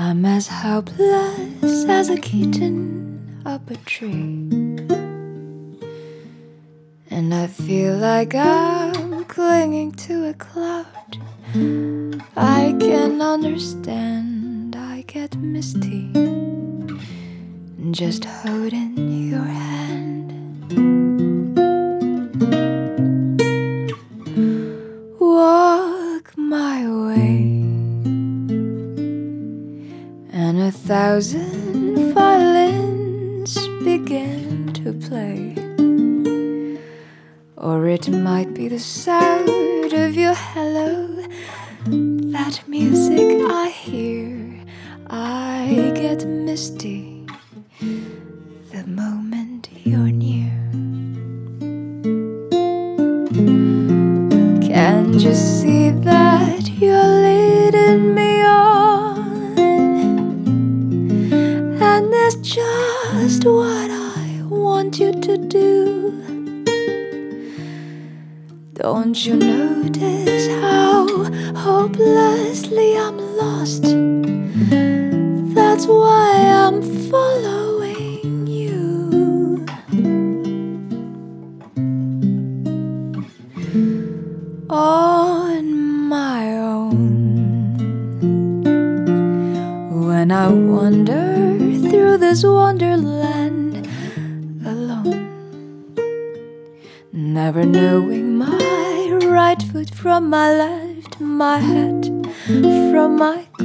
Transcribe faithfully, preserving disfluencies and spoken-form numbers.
I'm as helpless as a kitten up a tree, and I feel like I'm clinging to a cloud. I can understand, I get misty just holding your hand. Walk my way, and a thousand violins begin to play. Or it might be the sound of your hello, that music I hear. I get misty the moment you're near. Can't you see that you're leading me on? And that's just what I want you to do. Don't you notice how hopelessly I'm lost? That's why I'm following you. On my own, when I wander through this wonderland alone, never knowing my right foot from my left, my head from my